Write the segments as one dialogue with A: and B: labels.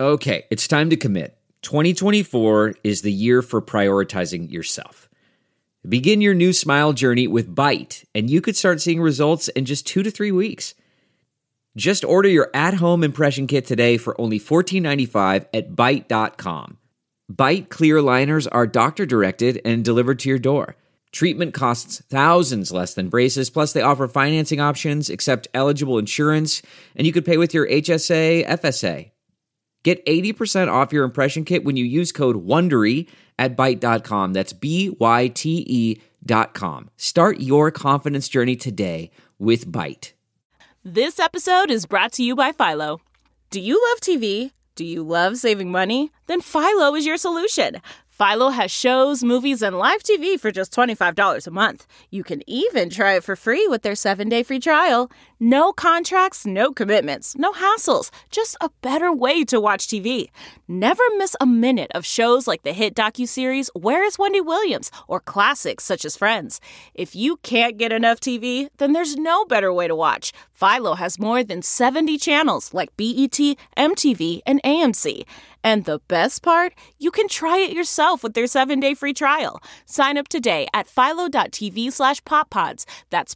A: Okay, it's time to commit. 2024 is the year for prioritizing yourself. Begin your new smile journey with Byte, and you could start seeing results in just 2 to 3 weeks. Just order your at-home impression kit today for only $14.95 at Byte.com. Byte clear liners are doctor-directed and delivered to your door. Treatment costs thousands less than braces, plus they offer financing options, accept eligible insurance, and you could pay with your HSA, FSA. Get 80% off your impression kit when you use code WONDERY at Byte.com. That's BYTE.com. Start your confidence journey today with Byte.
B: This episode is brought to you by Philo. Do you love TV? Do you love saving money? Then Philo is your solution. Philo has shows, movies, and live TV for just $25 a month. You can even try it for free with their 7-day free trial. No contracts, no commitments, no hassles. Just a better way to watch TV. Never miss a minute of shows like the hit docuseries Where is Wendy Williams? Or classics such as Friends. If you can't get enough TV, then there's no better way to watch. Philo has more than 70 channels like BET, MTV, and AMC. And the best part? You can try it yourself with their 7-day free trial. Sign up today at philo.tv/poppods. That's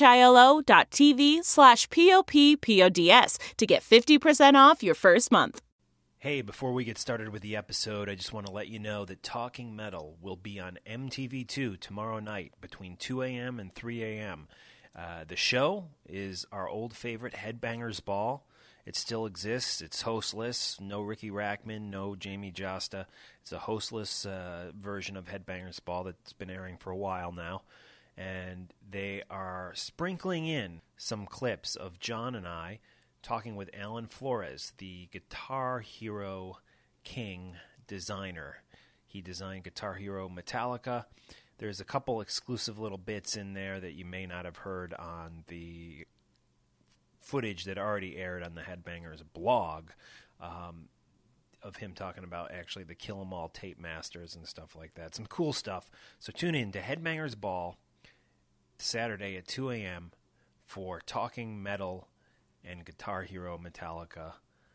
B: philo.tv/POPPODS to get 50% off your first month.
C: Hey, before we get started with the episode, I just want to let you know that Talking Metal will be on MTV2 tomorrow night between 2 a.m. and 3 a.m. The show is our old favorite Headbangers Ball. It still exists. It's hostless. No Ricky Rackman, no Jamie Josta. It's a hostless version of Headbangers Ball that's been airing for a while now. And they are sprinkling in some clips of John and I talking with Alan Flores, the Guitar Hero King designer. He designed Guitar Hero Metallica. There's a couple exclusive little bits in there that you may not have heard on the footage that already aired on the Headbangers blog of him talking about actually the Kill 'Em All tape masters and stuff like that. Some cool stuff. So tune in to Headbangers Ball Saturday at 2 a.m. for Talking Metal and Guitar Hero Metallica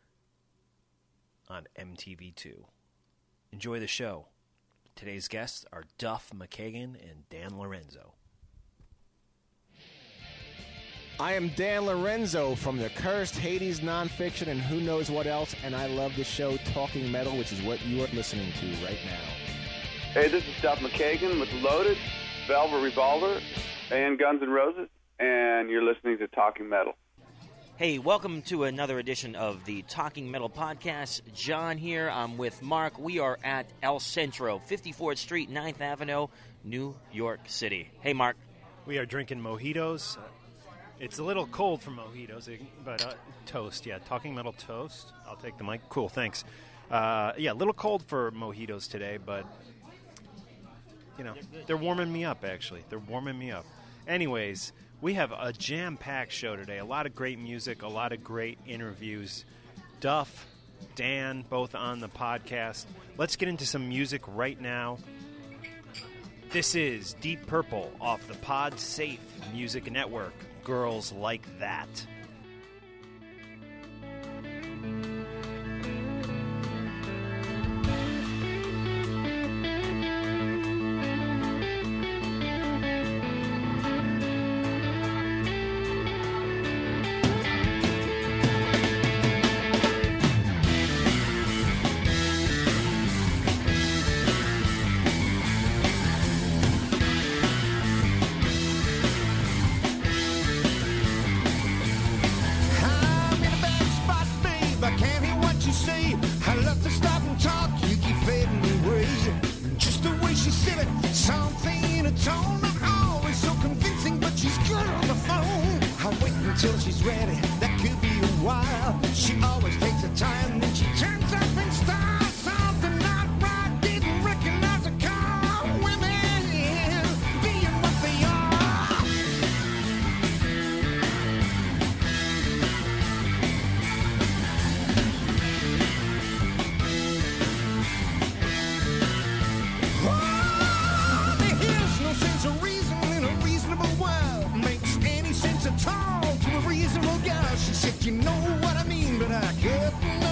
C: on MTV2. Enjoy the show. Today's guests are Duff McKagan and Dan Lorenzo.
D: I am Dan Lorenzo from the Cursed, Hades, Nonfiction, and who knows what else, and I love the show Talking Metal, which is what you are listening to right now.
E: Hey, this is Duff McKagan with Loaded, Velvet Revolver, and Guns N' Roses, and you're listening to Talking Metal.
F: Hey, welcome to another edition of the Talking Metal Podcast. John here. I'm with Mark. We are at El Centro, 54th Street, 9th Avenue, New York City. Hey, Mark.
C: We are drinking mojitos. It's a little cold for mojitos, but toast, yeah. Talking Metal toast. I'll take the mic. Cool, thanks. A little cold for mojitos today, but, you know, they're warming me up, actually. They're warming me up. Anyways, we have a jam-packed show today. A lot of great music, a lot of great interviews. Duff, Dan, both on the podcast. Let's get into some music right now. This is Deep Purple off the Pod Safe Music Network. Girls Like That.
G: Till she's ready, that could be a while. She always takes her time, then she turns up in style. Something not right, didn't recognize a car. Women being what they are. Oh, there's no sense of reason in a reasonable world. Makes any sense at all. Reasonable girl, she said, you know what I mean, but I couldn't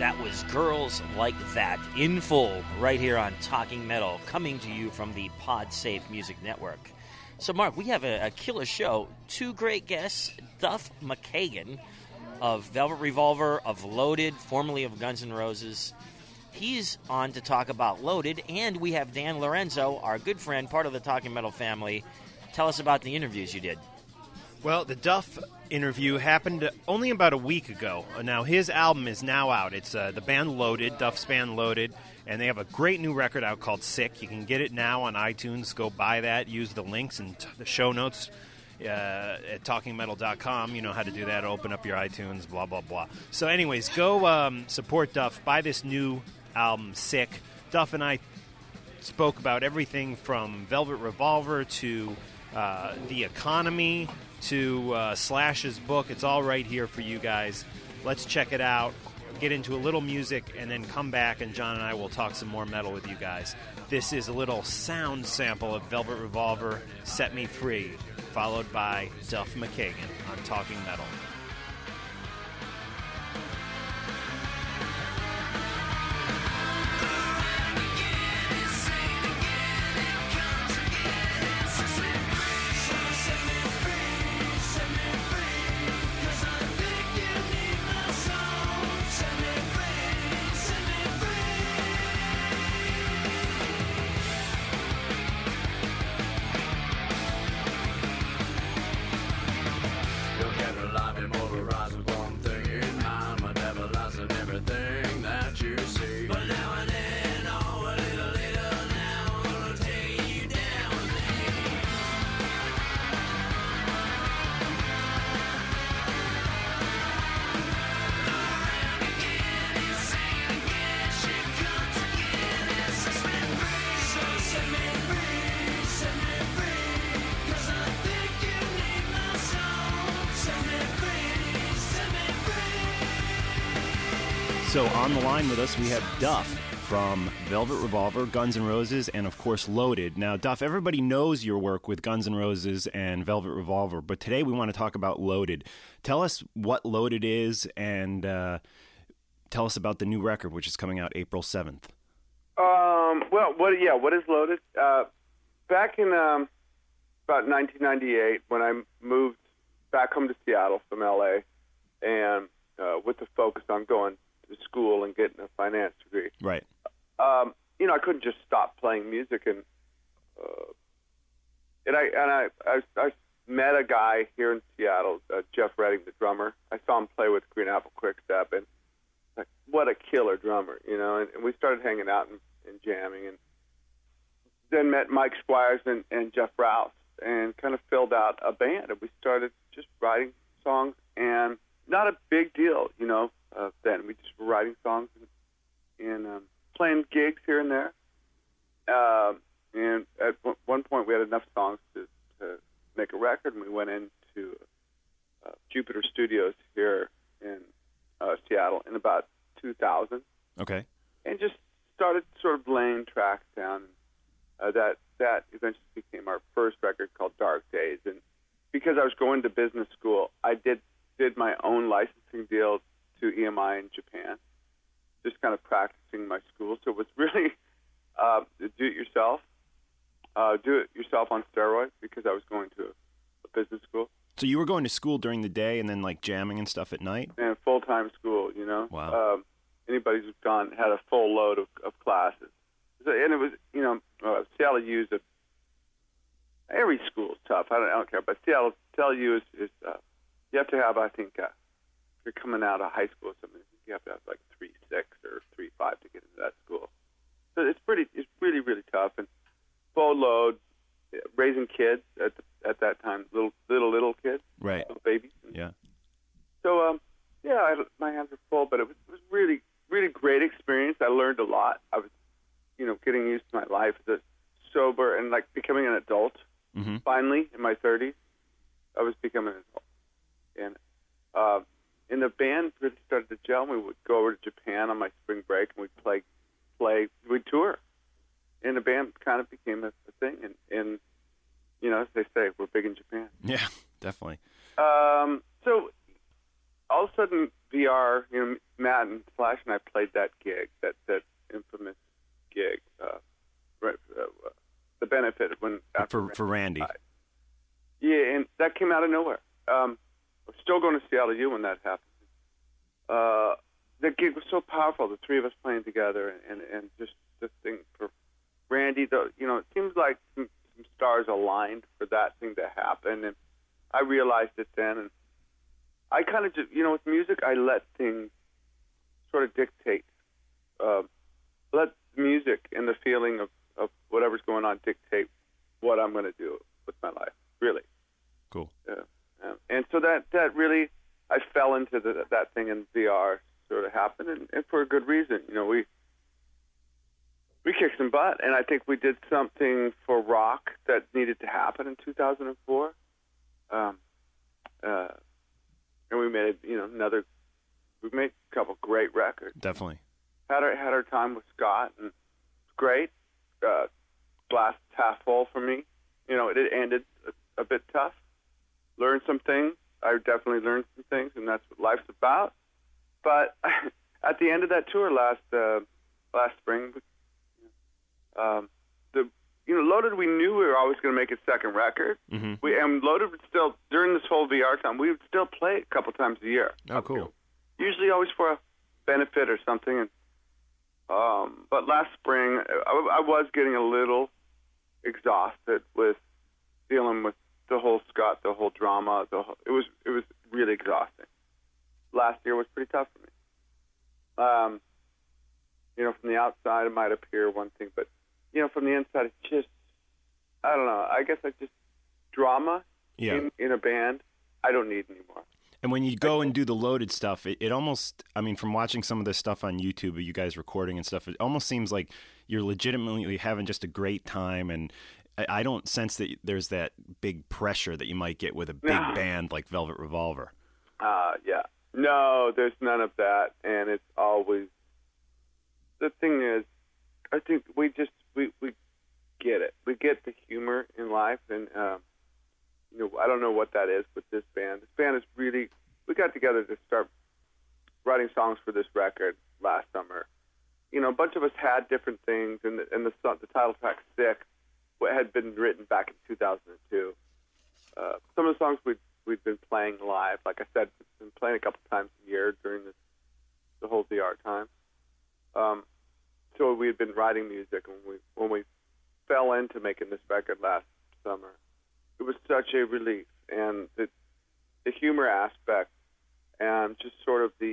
F: That was Girls Like That in full right here on Talking Metal, coming to you from the PodSafe Music Network. So, Mark, we have a killer show. Two great guests, Duff McKagan of Velvet Revolver, of Loaded, formerly of Guns N' Roses. He's on to talk about Loaded, and we have Dan Lorenzo, our good friend, part of the Talking Metal family. Tell us about the interviews you did.
C: Well, the Duff interview happened only about a week ago. Now, his album is now out. It's the band Loaded, Duff's band Loaded, and they have a great new record out called Sick. You can get it now on iTunes. Go buy that. Use the links in the show notes at talkingmetal.com. You know how to do that. Open up your iTunes, blah, blah, blah. So anyways, go support Duff. Buy this new album, Sick. Duff and I spoke about everything from Velvet Revolver to The Economy to Slash's book. It's all right here for you guys. Let's check it out, get into a little music, and then come back, and John and I will talk some more metal with you guys. This is a little sound sample of Velvet Revolver, Set Me Free, followed by Duff McKagan on Talking Metal. So on the line with us, we have Duff from Velvet Revolver, Guns N' Roses, and of course Loaded. Now, Duff, everybody knows your work with Guns N' Roses and Velvet Revolver, but today we want to talk about Loaded. Tell us what Loaded is, and tell us about the new record, which is coming out April 7th.
E: What is Loaded? Back in about 1998, when I moved back home to Seattle from L.A., and with the focus on going to school and getting a finance degree.
C: Right.
E: I couldn't just stop playing music, and I met a guy here in Seattle, Jeff Redding, the drummer. I saw him play with Green Apple Quickstep, and like, what a killer drummer, and we started hanging out and jamming, and then met Mike Squires and Jeff Rouse, and kind of filled out a band, and we started just writing songs, and not a big deal, then. We just were writing songs and playing gigs here and there. And at one point, we had enough songs to make a record, and we went into Jupiter Studios here in Seattle in about 2000.
C: Okay.
E: And just started sort of laying tracks down. That eventually became our first record called Dark Days. And because I was going to business school, I did my own licensing deal to EMI in Japan, just kind of practicing my school. So it was really do it yourself on steroids, because I was going to a business school.
C: So you were going to school during the day and then like jamming and stuff at night?
E: And full-time school,
C: Wow.
E: Anybody who's had a full load of classes. And it was, Seattle U's every school's tough. I don't care, but Seattle U is you have to have, I think, if you're coming out of high school or something, you have to have like 3.6 or 3.5 to get into that school. So it's really, really tough, and full load, raising kids at that time, little kids,
C: right,
E: little babies.
C: Yeah.
E: So my hands were full, but it was really, really great experience. I learned a lot. I was, getting used to my life as a sober and like becoming an adult.
C: Mm-hmm.
E: Finally, in my 30s, I was becoming an adult. And the band really started to gel. We would go over to Japan on my spring break, and we'd tour. And the band kind of became a thing. And as they say, we're big in Japan.
C: Yeah, definitely.
E: So all of a sudden, VR, Matt and Flash and I played that gig, that infamous gig, the benefit when
H: for Randy.
E: died. Yeah, and that came out of nowhere. I'm still going to Seattle U when that happened. The gig was so powerful, the three of us playing together, and just the thing for Randy. It seems like some stars aligned for that thing to happen, and I realized it then. And I kind of just, with music, I let things sort of dictate. Let music and the feeling of whatever's going on dictate what I'm going to do with my life, really.
H: Cool.
E: And so that really, I fell into that thing in VR sort of happened, and for a good reason. We kicked some butt, and I think we did something for rock that needed to happen in 2004. And we made we made a couple great records.
H: Definitely.
E: Had our time with Scott, and it's great. Glass half full for me. It ended a bit tough. Learned some things. I definitely learned some things, and that's what life's about. But at the end of that tour last spring, Loaded, we knew we were always going to make a second record.
H: Mm-hmm.
E: And Loaded would still, during this whole VR time, we would still play a couple times a year.
H: Oh, cool.
E: Usually always for a benefit or something. And but last spring, I was getting a little exhausted with dealing with the whole Scott, the whole drama. It was really exhausting. Last year was pretty tough for me. From the outside, it might appear one thing, but from the inside, it's just, I don't know. I guess drama in a band, I don't need anymore.
H: And when you go and do the Loaded stuff, it almost, from watching some of the stuff on YouTube of you guys recording and stuff, it almost seems like you're legitimately having just a great time. And I don't sense that there's that big pressure that you might get with a big band like Velvet Revolver.
E: Yeah. No, there's none of that. And it's always, the thing is, I think we get it. We get the humor in life, and I don't know what that is with this band. This band is really. We got together to start writing songs for this record last summer. A bunch of us had different things, and the title track "Sick" had been written back in 2002. Some of the songs we'd been playing live. Like I said, we've been playing a couple times a year during the whole VR time. So we had been writing music, and when we fell into making this record last summer, it was such a relief. And the humor aspect, and just sort of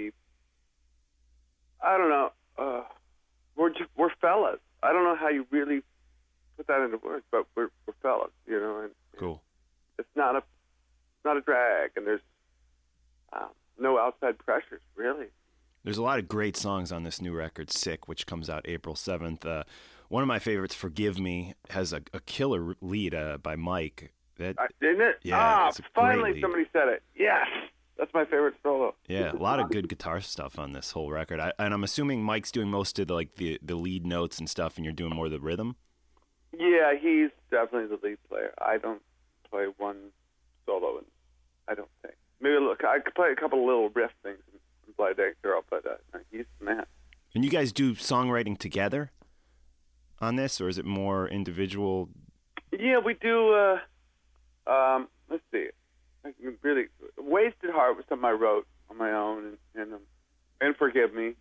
E: we're fellas. I don't know how you really put that into words, but we're fellas, And
H: cool.
E: It's not a drag, and there's no outside pressures, really.
H: There's a lot of great songs on this new record, Sick, which comes out April 7th. One of my favorites, Forgive Me, has a killer lead by Mike.
E: Didn't it?
H: Yeah,
E: finally somebody said it. Yes, that's my favorite solo.
H: Yeah, a lot of good guitar stuff on this whole record. And I'm assuming Mike's doing most of the lead notes and stuff, and you're doing more of the rhythm?
E: Yeah, he's definitely the lead player. I don't play one solo, and I don't think. Maybe I could play a couple of little riff things. Blind Date Girl, but he's the man.
H: And you guys do songwriting together on this, or is it more individual?
E: Yeah, we do. Let's see. Really, Wasted Heart was something I wrote on my own, and Forgive Me.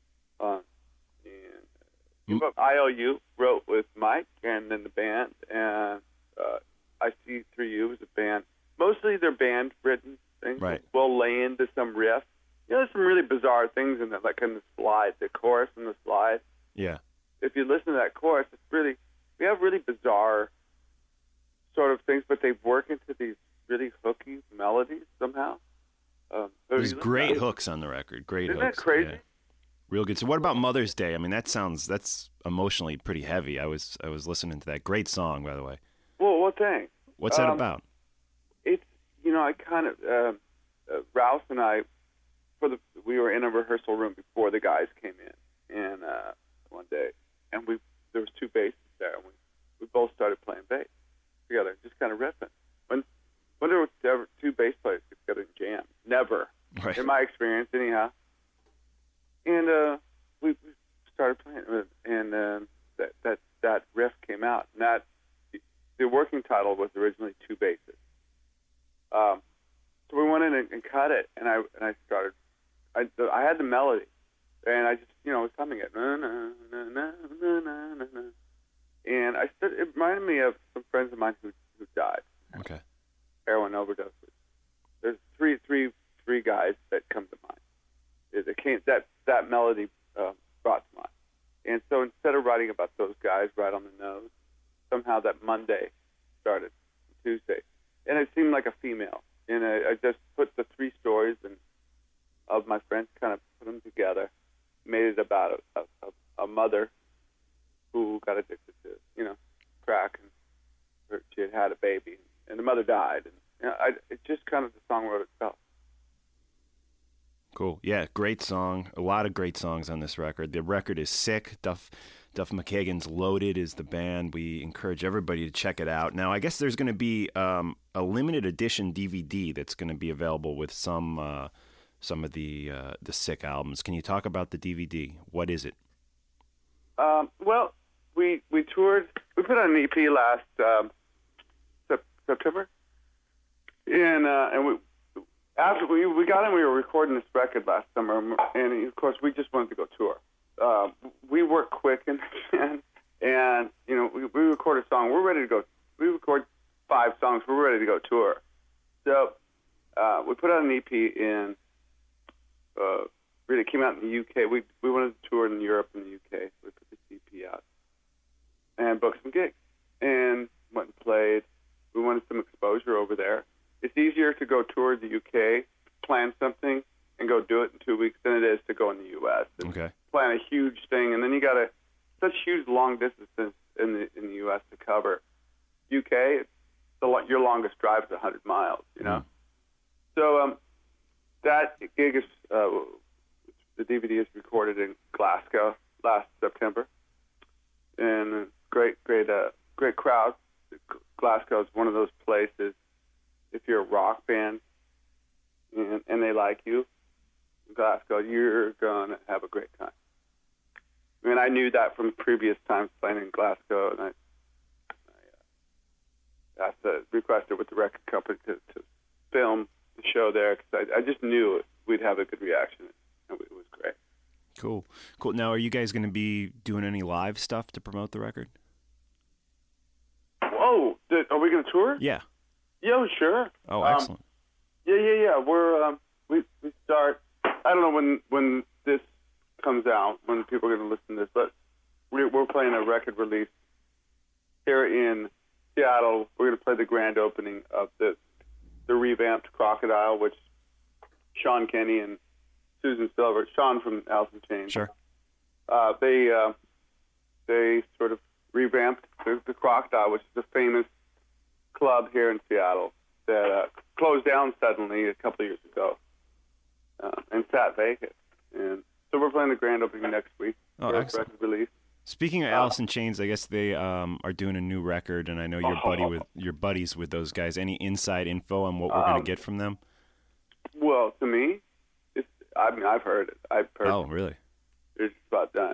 E: And IOU wrote with Mike, and then the band, and I See Through You is a band. Mostly they're band written things.
H: Right.
E: We'll lay into some riff. There's some really bizarre things in that, like in the slide, the chorus and the slide.
H: Yeah.
E: If you listen to that chorus, we have really bizarre sort of things, but they work into these really hooky melodies somehow.
H: There's great hooks on the record. Great
E: Isn't
H: hooks.
E: that crazy?
H: Yeah. Real good. So what about Mother's Day? That's emotionally pretty heavy. I was listening to that. Great song, by the way.
E: Well, thanks.
H: What's that about?
E: It's, I kind of, Rouse and I, we were in a rehearsal room before the guys came in, and one day, and there was two basses there, and we both started playing bass together, just kind of riffing. When there were ever two bass players get together and jam, never,
H: Right.
E: in my experience, anyhow. And we started playing it, and that riff came out. And the working title was originally Two Basses. So we went in and cut it, and I started. I had the melody, and I just was humming it. Na, na, na, na, na, na, na, na. And it reminded me of some friends of mine who died.
H: Okay.
E: Heroin overdose. There's three guys that come to mind. That melody brought to mind. And so instead of writing about those guys right on the nose, somehow that Monday started Tuesday, and it seemed like a female. And I just put the three stories of my friends, kind of put them together, made it about a mother who got addicted to crack, and she had a baby, and the mother died, and it just kind of, the song wrote itself.
H: Cool. Yeah, great song. A lot of great songs on this record. The record is sick. Duff McKagan's Loaded is the band. We encourage everybody to check it out. Now, I guess there's going to be a limited edition DVD that's going to be available with some of the sick albums. Can you talk about the DVD? What is it?
E: Well, we toured. We put out an EP last September, and we. After we got in, we were recording this record last summer, and of course we just wanted to go tour. We work quick, and we record a song. We're ready to go. We record 5 songs. We're ready to go tour. So we put out an EP in. Really came out in the UK. We wanted to tour in Europe and the UK. We put this EP out and booked some gigs and went and played. We wanted some exposure over there. It's easier to go tour the UK, plan something, and go do it in 2 weeks than it is to go in the U.S.
H: Okay.
E: Plan a huge thing, and then you got such huge long distances in the U.S. to cover. UK, your longest drive is 100 miles. So that gig is the DVD is recorded in Glasgow last September, and great crowd. Glasgow is one of those places. If you're a rock band and they like you, Glasgow, you're going to have a great time. I mean, I knew that from previous times playing in Glasgow, and I requested with the record company to film the show there, because I just knew we'd have a good reaction, and it was great.
H: Cool. Now, are you guys going to be doing any live stuff to promote the record?
E: Whoa! Are we going to tour?
H: Yeah.
E: Yeah, sure.
H: Oh, excellent.
E: Yeah. We're we start. I don't know when this comes out, when people are going to listen to this, but we're playing a record release here in Seattle. We're going to play the grand opening of the revamped Crocodile, which Sean Kenny and Susan Silver, Sean from Alice in Chains.
H: Sure.
E: They sort of revamped the Crocodile, which is a famous club here in Seattle that closed down suddenly a couple of years ago and sat vacant. And so we're playing the grand opening next week.
H: Oh, excellent.
E: Record release.
H: Speaking of Alice in Chains, I guess they are doing a new record, and I know you're buddies with those guys. Any inside info on what we're going to get from them?
E: Well, to me, I've heard it.
H: Oh, really?
E: It's just about done.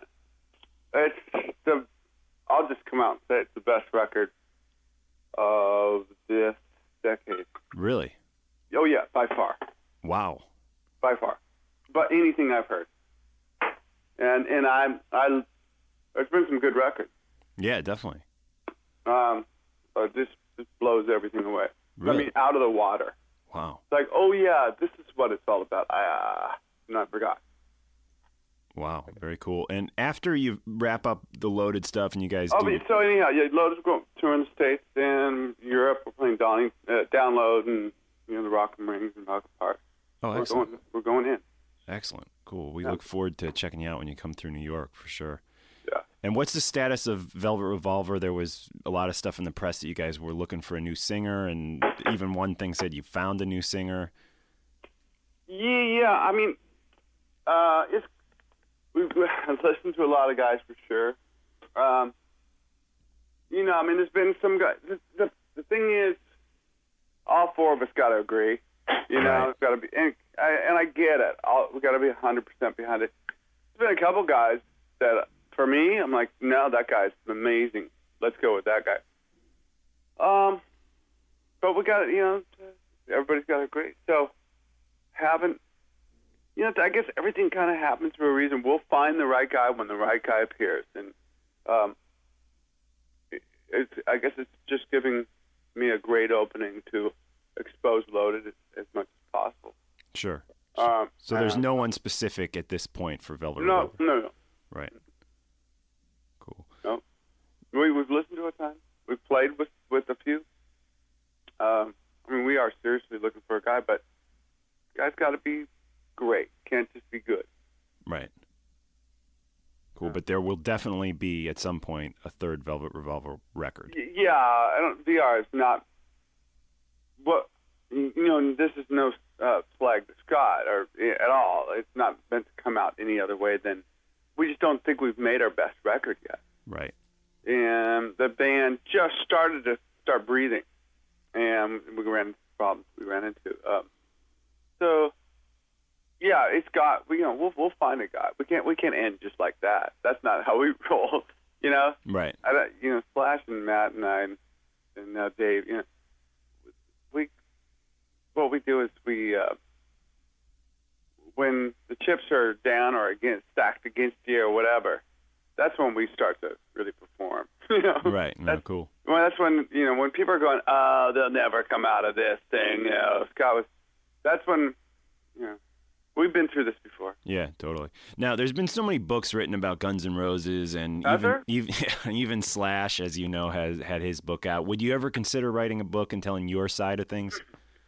E: I'll just come out and say it's the best record of this decade.
H: Really?
E: Oh yeah, by far.
H: Wow.
E: By far. But anything I've heard. And there's been some good records.
H: Yeah, definitely.
E: This blows everything away.
H: Really?
E: I mean, out of the water.
H: Wow.
E: It's like, oh yeah, this is what it's all about. I forgot.
H: Wow, very cool. And after you wrap up the Loaded stuff and you guys
E: So anyhow, Loaded's going touring the States and Europe. We're playing Download and the Rock and Rings and Rock Park.
H: Oh, excellent.
E: We're going in.
H: Excellent. Cool. We look forward to checking you out when you come through New York for sure.
E: Yeah.
H: And what's the status of Velvet Revolver? There was a lot of stuff in the press that you guys were looking for a new singer, and even one thing said you found a new singer.
E: Yeah. I mean, we've listened to a lot of guys for sure. There's been some guys. The thing is, all four of us got to agree.
H: Right.
E: It's got to be, and I get it. We got to be 100% behind it. been a couple guys that, for me, I'm like, no, that guy's amazing. Let's go with that guy. But we got, everybody's got to agree. So, I guess everything kind of happens for a reason. We'll find the right guy when the right guy appears. And I guess it's just giving me a great opening to expose Loaded as much as possible.
H: Sure. So there's no one specific at this point for Velvet
E: No.
H: Right. Cool.
E: No. We've listened to a ton. We've played with a few. We are seriously looking for a guy, but guy's got to be great. Can't just be good.
H: Right. Cool, but there will definitely be at some point a third Velvet Revolver record.
E: Yeah, VR is not. What this is no flag to Scott or at all. It's not meant to come out any other way than we just don't think we've made our best record yet.
H: Right.
E: And the band just started to start breathing, and we ran into problems we ran into. So. Yeah, it's got. We'll find a guy. We can't end just like that. That's not how we roll.
H: Right.
E: Slash and Matt and I and Dave. What we do is when the chips are down or stacked against you or whatever, that's when we start to really perform.
H: Right. No, cool.
E: Well, that's when when people are going, oh, they'll never come out of this thing. Scott was. That's when. We've been through this before.
H: Yeah, totally. Now, there's been so many books written about Guns N' Roses, and even Slash, as you know, has had his book out. Would you ever consider writing a book and telling your side of things?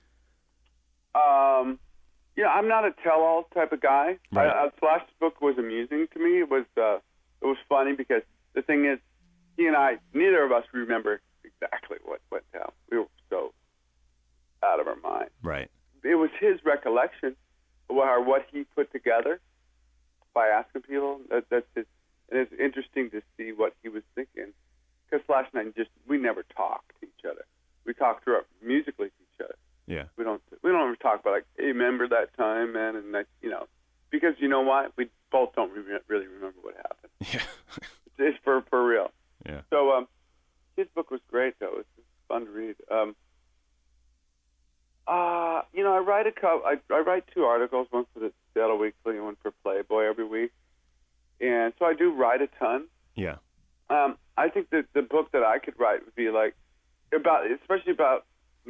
E: I'm not a tell-all type of guy.
H: Right.
E: Slash's book was amusing to me. It was funny because the thing is, he and I, neither of us remember exactly what went down. We were so out of our mind.
H: Right.
E: It was his recollection. Or what he put together by asking people. That's it. And it's interesting to see what he was thinking. Because Slash and I we never talk to each other. We talk through musically to each other.
H: Yeah. We
E: don't ever talk about hey, remember that time, man, and that because you know what, we both don't really remember what happened.
H: Yeah.
E: It's for real.
H: Yeah.
E: So his book was great though. It's fun to read. I write 2 articles, one for the Seattle Weekly and one for Playboy every week. And so I do write a ton.
H: Yeah.
E: I think that the book that I could write would be especially about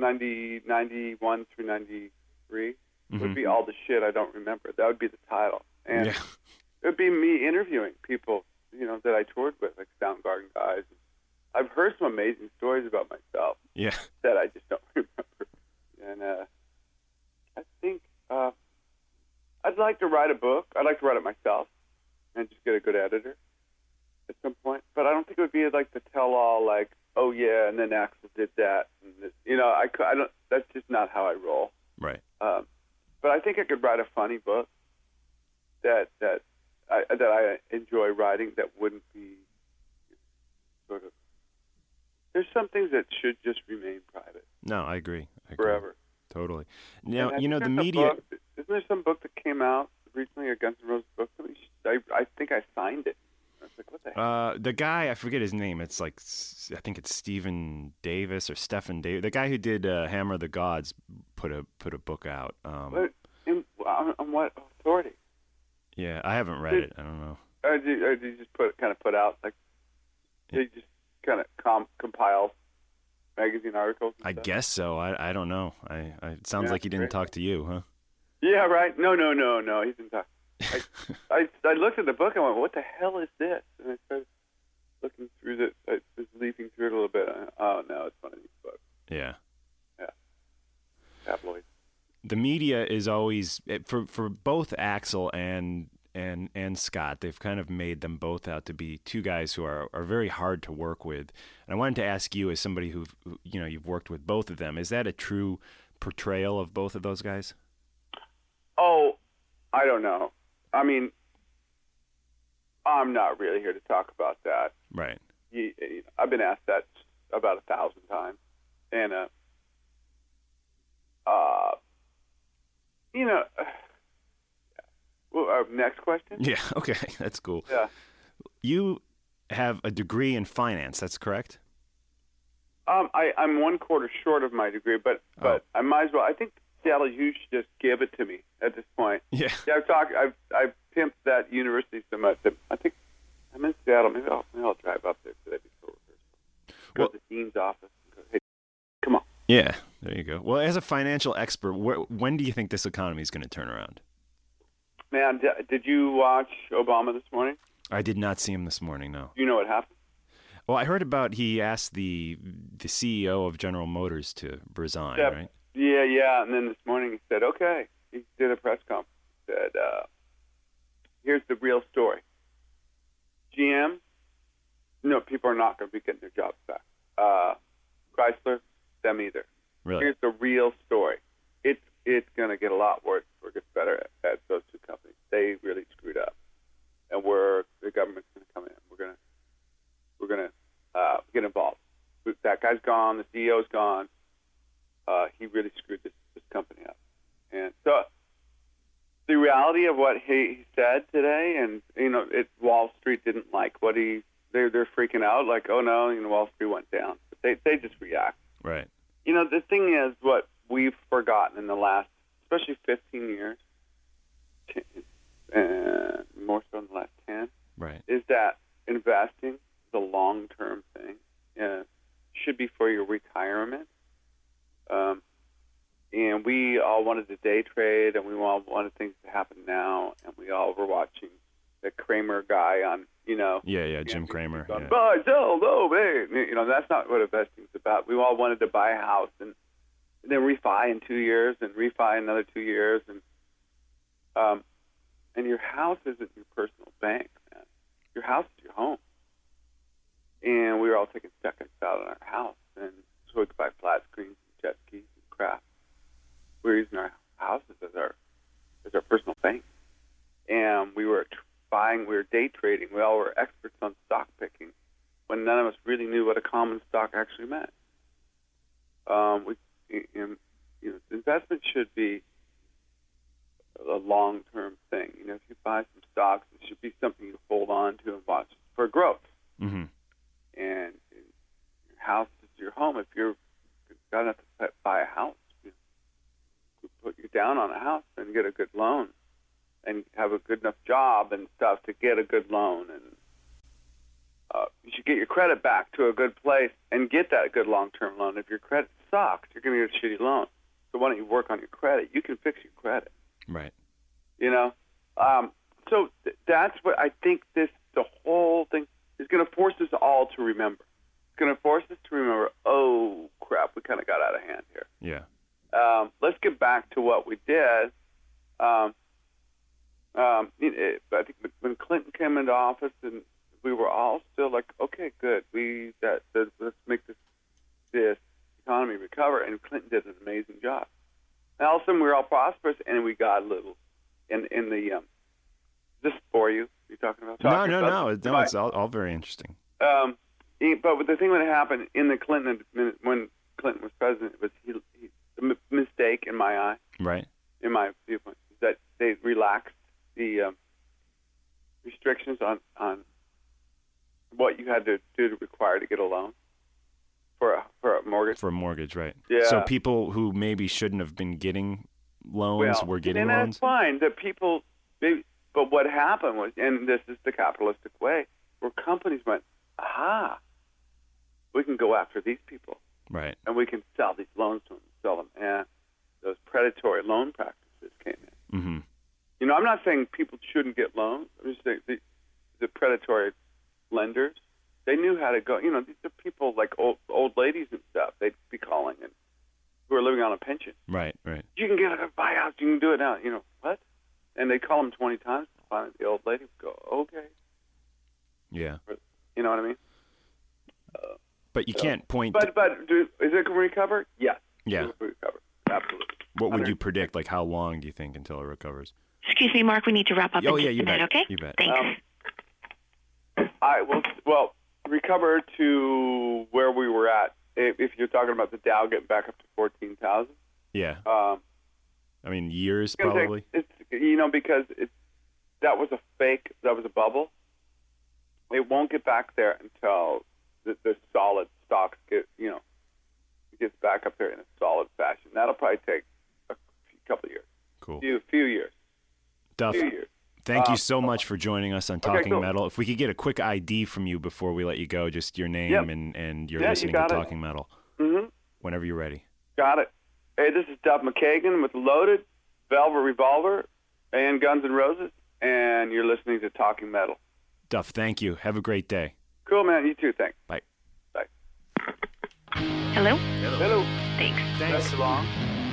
E: 91 through 93, would be all the shit I don't remember. That would be the title. And it would be me interviewing people, that I toured with, like Soundgarden guys. I've heard some amazing stories about myself.
H: Yeah.
E: That I just don't remember. And I think I'd like to write a book. I'd like to write it myself and just get a good editor at some point. But I don't think it would be like the tell-all, like, oh yeah, and then Axl did that. And this, I don't. That's just not how I roll.
H: Right.
E: But I think I could write a funny book that I enjoy writing. That wouldn't be sort of. There's some things that should just remain private.
H: No, I agree.
E: Forever.
H: Totally. Now, the
E: there's
H: media.
E: Isn't there some book that came out recently, a Guns N' Roses book? I think I signed it. I was like, what the heck?
H: The guy, I forget his name. It's like, I think it's Stephen Davis or Stephen Davis. The guy who did Hammer of the Gods put a book out.
E: On what authority?
H: Yeah, I haven't read it. I don't know.
E: Or did you just put out like? Did you just kind of compile magazine articles?
H: I guess so. I don't know. It sounds like he didn't talk to you, huh?
E: Yeah, right. No. He didn't talk. I looked at the book and I went, "What the hell is this?" And I started looking through I was leafing through it a little bit. Oh no, it's one of these books.
H: Yeah.
E: Tabloid.
H: The media is always for both Axl and Scott. They've kind of made them both out to be 2 guys who are very hard to work with. And I wanted to ask you, as somebody who you've worked with both of them, is that a true portrayal of both of those guys?
E: Oh, I don't know. I mean, I'm not really here to talk about that.
H: Right.
E: I've been asked that about 1,000 times, and well, next question?
H: Yeah. Okay, that's cool.
E: Yeah.
H: You have a degree in finance. That's correct.
E: I'm 1 quarter short of my degree, but I might as well. I think Seattle, you should just give it to me at this point.
H: Yeah.
E: Yeah, I've pimped that university so much that I think I'm in Seattle. Maybe I'll drive up there today before rehearsal. Go to the dean's office and go, hey, come on.
H: Yeah, there you go. Well, as a financial expert, when do you think this economy is going to turn around?
E: Man, did you watch Obama this morning?
H: I did not see him this morning, no.
E: Do you know what happened?
H: Well, I heard about he asked the CEO of General Motors to resign, right?
E: Yeah. And then this morning he said, okay. He did a press conference. He said, here's the real story. GM, no, people are not going to be getting their jobs back. Chrysler, them either.
H: Really?
E: Here's the real story. It's going to get a lot worse before it gets better at those two companies. They really screwed up, and the government's going to come in. We're going to get involved. That guy's gone. The CEO's gone. He really screwed this company up. And so the reality of what he said today, and Wall Street didn't like what they're freaking out, like, oh no, Wall Street went down. But they just react.
H: Right.
E: The thing is, what we've forgotten in the last, especially 15 years, and more so in the last 10,
H: right,
E: is that investing is a long-term thing. Should be for your retirement. And we all wanted to day trade, and we all wanted things to happen now, and we all were watching the Cramer guy on,
H: Yeah, Jim Cramer. Yeah.
E: Buy, sell, no, babe. That's not what investing's about. We all wanted to buy a house and then refi in 2 years and refi another 2 years, and your house isn't your personal bank, man. Your house is your home. And we were all taking seconds out on our house, and so we could buy flat screens and jet skis and crap. We were using our houses as our personal bank, and we were buying. We were day trading. We all were experts on stock picking, when none of us really knew what a common stock actually meant. Investment should be a long-term thing. If you buy some stocks, it should be something you hold on to and watch for growth.
H: Mm-hmm.
E: And your house is your home. If you're got enough to buy a house, you put you down on a house and get a good loan, and have a good enough job and stuff to get a good loan, and you should get your credit back to a good place and get that good long-term loan. If your credit sucks, you're going to get a shitty loan. So why don't you work on your credit? You can fix your credit.
H: Right.
E: So that's what I think the whole thing is going to force us all to remember. It's going to force us to remember, oh, crap, we kind of got out of hand here.
H: Yeah.
E: Let's get back to what we did. I think when Clinton came into office, and we were all still like, okay, good. Let's make this economy recover. And Clinton did an amazing job. And all of a sudden, we were all prosperous, and we got a little in the. This for you? You're talking about?
H: No. It's all very interesting.
E: But the thing that happened in the Clinton, when Clinton was president, was the mistake in my eye,
H: right?
E: In my viewpoint, is that they relaxed the restrictions on what you had to do to require to get a loan for a mortgage.
H: For a mortgage, right?
E: Yeah.
H: So people who maybe shouldn't have been getting loans were getting loans.
E: And that's fine. That people, but what happened was, and this is the capitalistic way, where companies went, aha, we can go after these people.
H: Right.
E: And we can sell these loans to them, sell them. And those predatory loan practices came in.
H: Mm-hmm.
E: I'm not saying people shouldn't get loans. I'm just saying the predatory lenders, they knew how to go. These are people like old ladies and stuff. They'd be calling and who are living on a pension.
H: Right.
E: You can get a buyout. You can do it now. What? And they call them 20 times. Finally, the old lady would go, okay.
H: Yeah.
E: You know what I mean?
H: But you can't point.
E: But is it going to recover? Yes.
H: Yeah.
E: It will recover. Absolutely.
H: What would you predict? Like, how long do you think until it recovers?
I: Excuse me, Mark. We need to wrap up.
H: Oh,
I: in
H: yeah,
I: just
H: you
I: a minute,
H: bet.
I: okay?
H: You bet.
I: Thanks.
E: I will recover to where we were at. If you're talking about the Dow getting back up to 14,000.
H: Yeah. Years
E: it's
H: probably.
E: Because that was a fake, that was a bubble. It won't get back there until the solid stocks gets back up there in a solid fashion. That'll probably take a couple of years.
H: Cool.
E: Few years.
H: Duff,
E: Few years.
H: thank you so much for joining us on Talking
E: cool.
H: Metal. If we could get a quick ID from you before we let you go, just your name
E: Yep.
H: and you're
E: Yeah, you
H: listening to
E: got it.
H: Talking Metal.
E: Mm-hmm.
H: Whenever you're ready.
E: Got it. Hey, this is Duff McKagan with Loaded, Velvet Revolver, and Guns N' Roses, and you're listening to Talking Metal.
H: Duff, thank you. Have a great day.
E: Cool, man. You too. Thanks.
H: Bye.
E: Bye.
I: Hello?
E: Hello.
I: Thanks.
E: That's too long.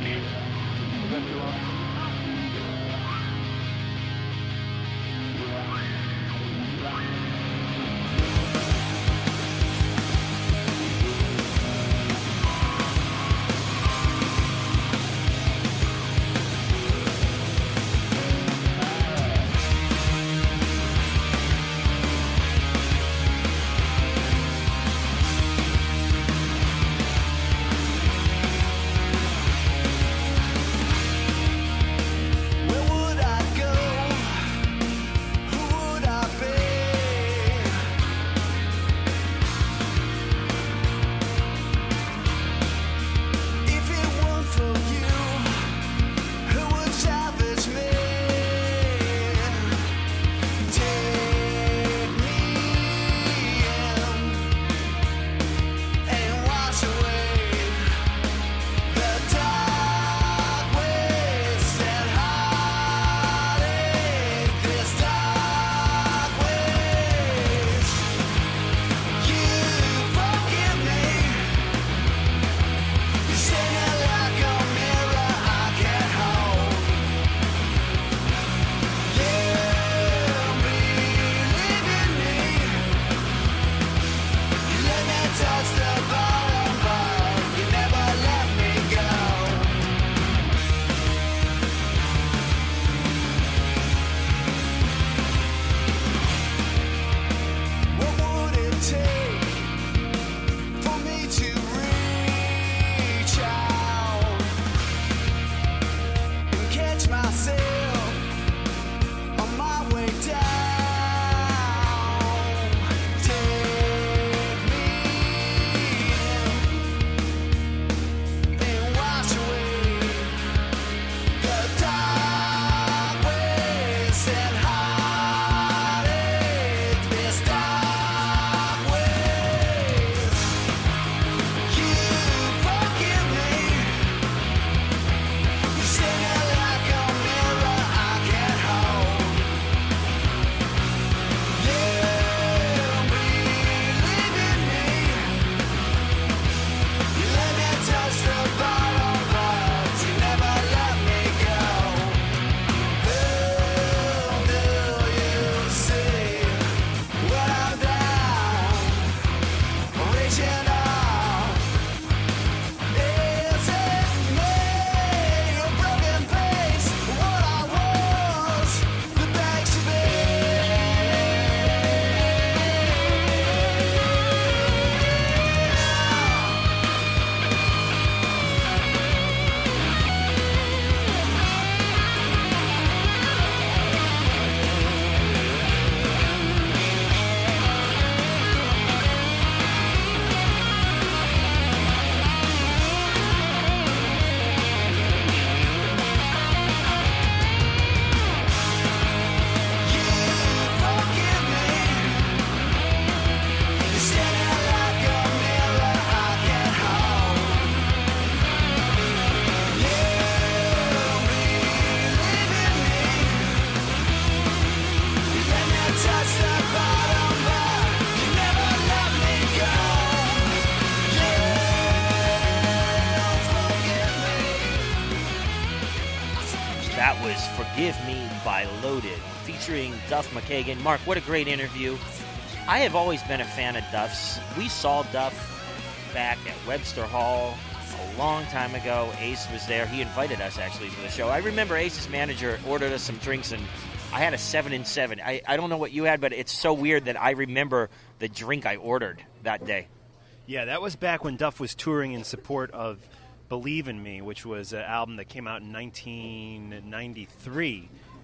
F: That was Forgive Me by Loaded, featuring Duff McKagan. Mark, what a great interview. I have always been a fan of Duff's. We saw Duff back at Webster Hall a long time ago. Ace was there. He invited us, actually, to the show. I remember Ace's manager ordered us some drinks, and I had a 7 and 7. I don't know what you had, but it's so weird that I remember the drink I ordered that day.
C: Yeah, that was back when Duff was touring in support of Believe in Me, which was an album that came out in 1993.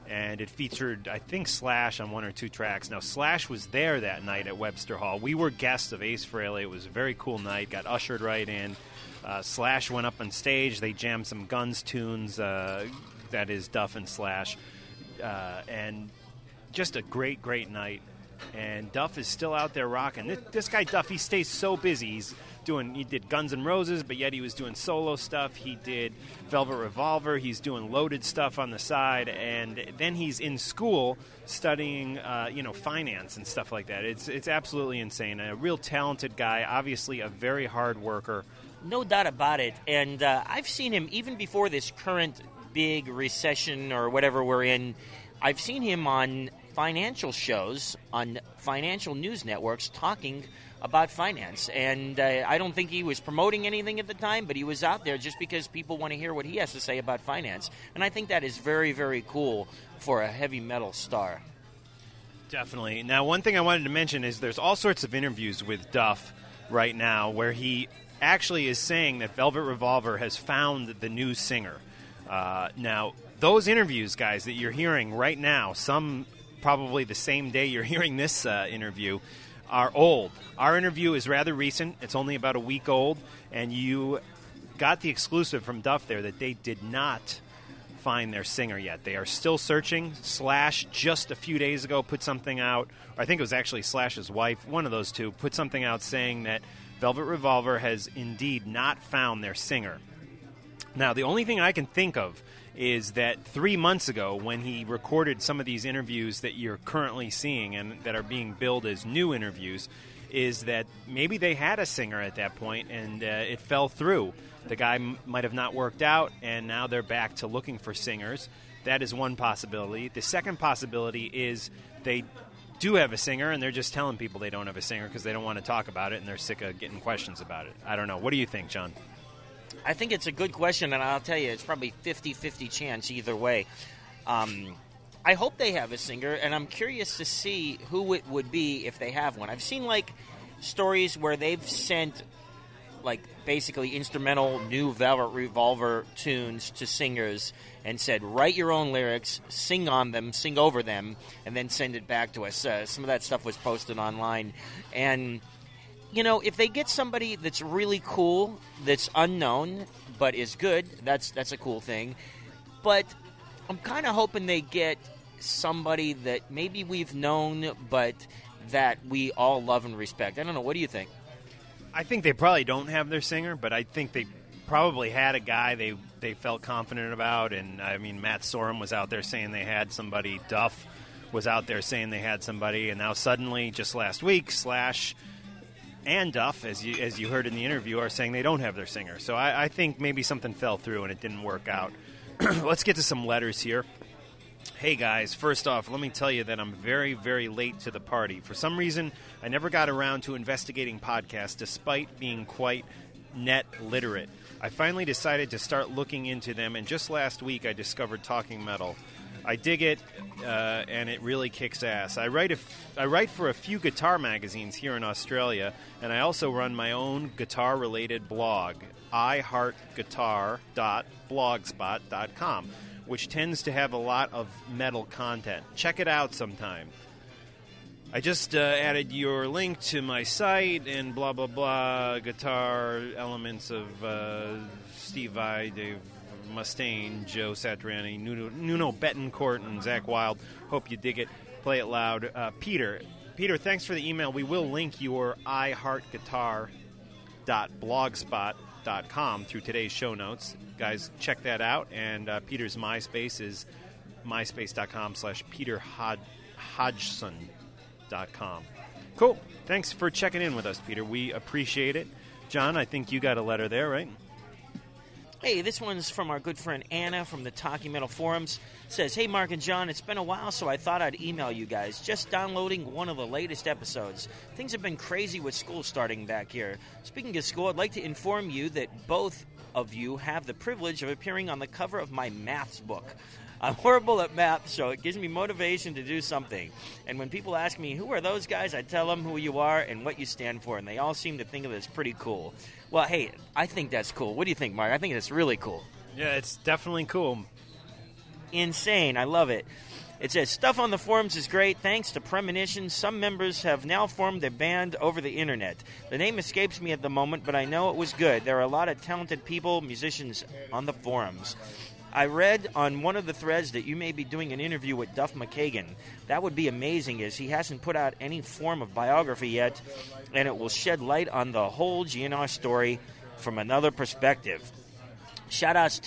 C: and it featured, I think, Slash on one or two tracks. Now, Slash was there that night at Webster Hall. We were guests of Ace Frehley. It was a very cool night, got ushered right in. Slash went up on stage. They jammed some Guns tunes, that is Duff and Slash, and just a great, great night. And Duff is still out there rocking. This guy Duff, he stays so busy. He did Guns N' Roses, but yet he was doing solo stuff. He did Velvet Revolver. He's doing Loaded stuff on the side, and then he's in school studying, finance and stuff like that. It's absolutely insane. A real talented guy. Obviously, a very hard worker.
F: No doubt about it. And I've seen him even before this current big recession or whatever we're in. I've seen him on financial shows on financial news networks talking about finance, and I don't think he was promoting anything at the time, but he was out there just because people want to hear what he has to say about finance, and I think that is very, very cool for a heavy metal star.
C: Definitely. Now, one thing I wanted to mention is there's all sorts of interviews with Duff right now where he actually is saying that Velvet Revolver has found the new singer. Now, those interviews, guys, that you're hearing right now, some probably the same day you're hearing this interview, are old. Our interview is rather recent. It's only about a week old, and you got the exclusive from Duff there that they did not find their singer yet. They are still searching. Slash just a few days ago put something out, or I think it was actually Slash's wife, one of those two, put something out saying that Velvet Revolver has indeed not found their singer. Now, the only thing I can think of is that 3 months ago, when he recorded some of these interviews that you're currently seeing and that are being billed as new interviews, is that maybe they had a singer at that point and it fell through. The guy might have not worked out, and now they're back to looking for singers. That is one possibility. The second possibility is they do have a singer, and they're just telling people they don't have a singer because they don't want to talk about it, and they're sick of getting questions about it. I don't know. What do you think, John?
F: I think it's a good question, and I'll tell you, it's probably 50-50 chance either way. I hope they have a singer, and I'm curious to see who it would be if they have one. I've seen, stories where they've sent, basically instrumental new Velvet Revolver tunes to singers and said, write your own lyrics, sing on them, sing over them, and then send it back to us. Some of that stuff was posted online, and if they get somebody that's really cool, that's unknown, but is good, that's a cool thing. But I'm kind of hoping they get somebody that maybe we've known, but that we all love and respect. I don't know. What do you think?
C: I think they probably don't have their singer, but I think they probably had a guy they felt confident about. And, I mean, Matt Sorum was out there saying they had somebody. Duff was out there saying they had somebody. And now suddenly, just last week, Slash and Duff, as you heard in the interview, are saying they don't have their singer. So I think maybe something fell through and it didn't work out. Let's get to some letters here. Hey guys, first off, let me tell you that I'm very, very late to the party. For some reason, I never got around to investigating podcasts despite being quite net literate. I finally decided to start looking into them, and just last week I discovered Talking Metal. I dig it, and it really kicks ass. I write for a few guitar magazines here in Australia, and I also run my own guitar-related blog, iheartguitar.blogspot.com, which tends to have a lot of metal content. Check it out sometime. I just added your link to my site and blah, blah, blah, guitar elements of Steve Vai, Dave Mustaine, Joe Satriani, Nuno Betancourt, and Zach Wilde. Hope you dig it. Play it loud. Peter, thanks for the email. We will link your iheartguitar.blogspot.com through today's show notes. Guys, check that out. And Peter's MySpace is myspace.com/PeterHodgson.com. Cool. Thanks for checking in with us, Peter. We appreciate it. John, I think you got a letter there, right?
F: Hey, this one's from our good friend Anna from the Talking Metal Forums. It says, hey, Mark and John, it's been a while, so I thought I'd email you guys. Just downloading one of the latest episodes. Things have been crazy with school starting back here. Speaking of school, I'd like to inform you that both of you have the privilege of appearing on the cover of my maths book. I'm horrible at math, so it gives me motivation to do something. And when people ask me, who are those guys, I tell them who you are and what you stand for, and they all seem to think of it as pretty cool. Well, hey, I think that's cool. What do you think, Mark? I think that's really cool.
C: Yeah, it's definitely cool.
F: Insane. I love it. It says, stuff on the forums is great. Thanks to Premonition, some members have now formed a band over the internet. The name escapes me at the moment, but I know it was good. There are a lot of talented people, musicians, on the forums. I read on one of the threads that you may be doing an interview with Duff McKagan. That would be amazing, as he hasn't put out any form of biography yet, and it will shed light on the whole GNR story from another perspective. Shout-outs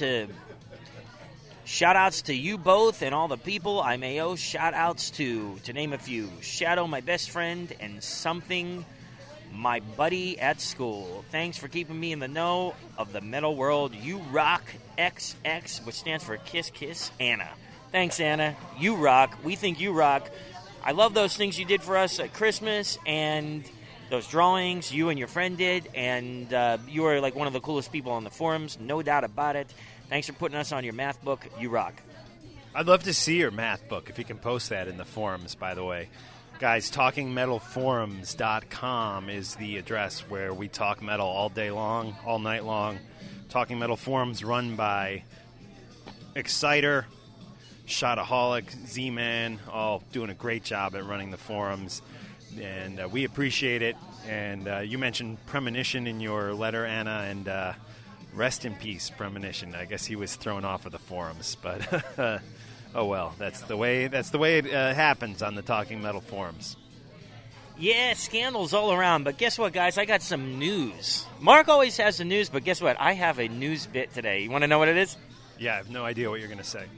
F: to you both and all the people I may owe shout-outs to name a few. Shadow, my best friend, and Something, my buddy at school. Thanks for keeping me in the know of the metal world. You rock, XX, which stands for Kiss Kiss Anna. Thanks, Anna. You rock. We think you rock. I love those things you did for us at Christmas and those drawings you and your friend did, and you are like one of the coolest people on the forums, no doubt about it. Thanks for putting us on your math book. You rock.
C: I'd love to see your math book, if you can post that in the forums, by the way. Guys, TalkingMetalForums.com is the address where we talk metal all day long, all night long. Talking Metal Forums run by Exciter, Shotaholic, Z-Man, all doing a great job at running the forums. And we appreciate it. And you mentioned Premonition in your letter, Anna, and rest in peace, Premonition. I guess he was thrown off of the forums, but oh well. That's the way it happens on the Talking Metal forums.
F: Yeah, scandals all around. But guess what, guys? I got some news. Mark always has the news, but guess what? I have a news bit today. You want to know what it is?
C: Yeah, I have no idea what you're going to say.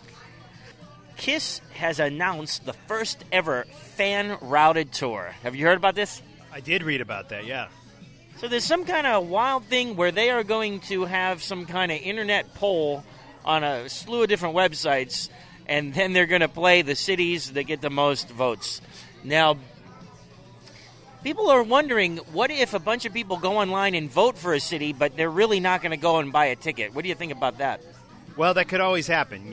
F: Kiss has announced the first ever fan-routed tour. Have you heard about this?
C: I did read about that, yeah.
F: So there's some kind of wild thing where they are going to have some kind of internet poll on a slew of different websites, and then they're going to play the cities that get the most votes. Now, people are wondering, what if a bunch of people go online and vote for a city, but they're really not going to go and buy a ticket? What do you think about that?
C: Well, that could always happen.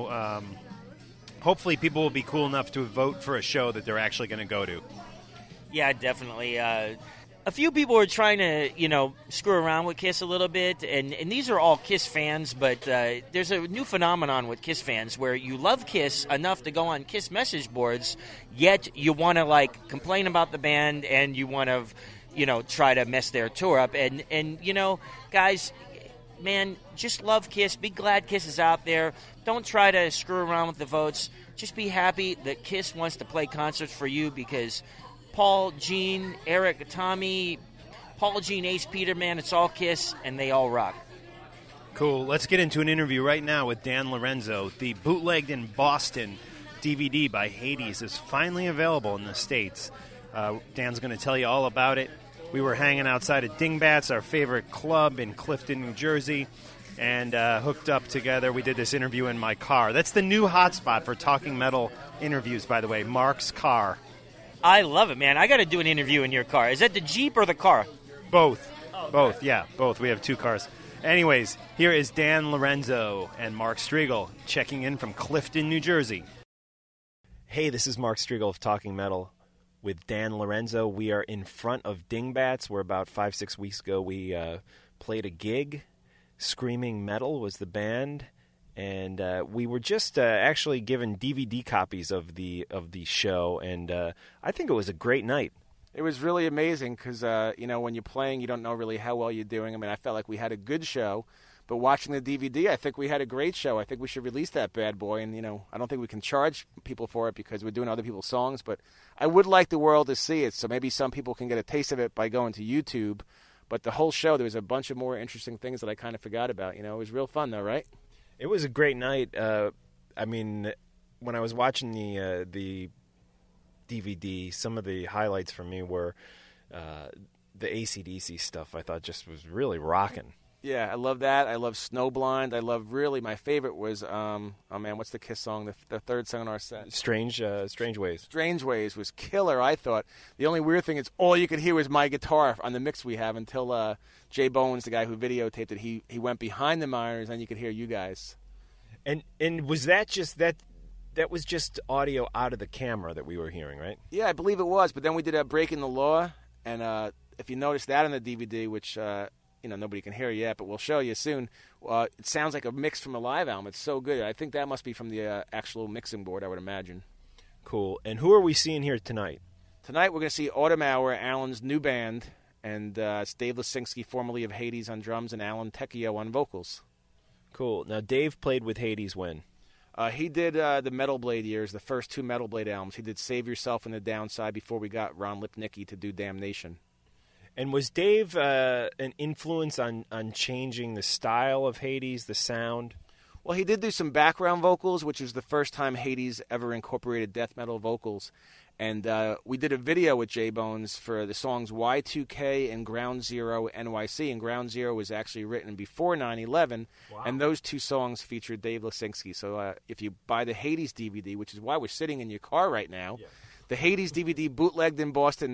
C: Hopefully people will be cool enough to vote for a show that they're actually going to go to.
F: Yeah, definitely. A few people are trying to, screw around with Kiss a little bit, and these are all Kiss fans, but there's a new phenomenon with Kiss fans where you love Kiss enough to go on Kiss message boards, yet you want to, complain about the band, and you want to, try to mess their tour up. And guys, man, just love Kiss. Be glad Kiss is out there. Don't try to screw around with the votes. Just be happy that Kiss wants to play concerts for you, because Paul, Gene, Eric, Tommy, Paul, Gene, Ace, Peter, man, it's all Kiss, and they all rock.
C: Cool. Let's get into an interview right now with Dan Lorenzo. The Bootlegged in Boston DVD by Hades is finally available in the States. Dan's going to tell you all about it. We were hanging outside of Dingbats, our favorite club in Clifton, New Jersey, and hooked up together. We did this interview in my car. That's the new hotspot for Talking Metal interviews, by the way, Mark's car.
F: I love it, man. I got to do an interview in your car. Is that the Jeep or the car?
C: Both. Both, yeah, both. We have two cars. Anyways, here is Dan Lorenzo and Mark Striegel checking in from Clifton, New Jersey. Hey, this is Mark Striegel of Talking Metal with Dan Lorenzo. We are in front of Dingbats, where about 5-6 weeks ago we played a gig. Screaming Metal was the band. And we were just actually given DVD copies of the show, and I think it was a great night.
D: It was really amazing because, when you're playing, you don't know really how well you're doing. I mean, I felt like we had a good show, but watching the DVD, I think we had a great show. I think we should release that bad boy, and, I don't think we can charge people for it because we're doing other people's songs, but I would like the world to see it, so maybe some people can get a taste of it by going to YouTube. But the whole show, there was a bunch of more interesting things that I kind of forgot about. It was real fun, though, right?
H: It was a great night. When I was watching the DVD, some of the highlights for me were the AC/DC stuff. I thought just was really rocking.
D: Yeah, I love that. I love Snowblind. I love my favorite was, what's the Kiss song? The third song on our set.
H: Strange Ways.
D: Strange Ways was killer, I thought. The only weird thing is all you could hear was my guitar on the mix we have until Jay Bones, the guy who videotaped it, he went behind the monitors and you could hear you guys.
H: And was that just that was just audio out of the camera that we were hearing, right?
D: Yeah, I believe it was. But then we did a Breaking the Law, and if you notice that on the DVD, which nobody can hear yet, but we'll show you soon. It sounds like a mix from a live album. It's so good. I think that must be from the actual mixing board, I would imagine.
C: Cool. And who are we seeing here tonight?
D: Tonight we're going to see Autumn Hour, Alan's new band, and it's Dave Lisinski, formerly of Hades, on drums, and Alan Tecchio on vocals.
C: Cool. Now, Dave played with Hades when?
D: He did the Metal Blade years, the first 2 Metal Blade albums. He did Save Yourself and The Downside before we got Ron Lipnicki to do Damnation.
C: And was Dave an influence on changing the style of Hades, the sound?
D: Well, he did do some background vocals, which was the first time Hades ever incorporated death metal vocals. And we did a video with J-Bones for the songs Y2K and Ground Zero NYC. And Ground Zero was actually written before 9/11. Wow. And those 2 songs featured Dave Lisinski. So if you buy the Hades DVD, which is why we're sitting in your car right now, the Hades DVD bootlegged in Boston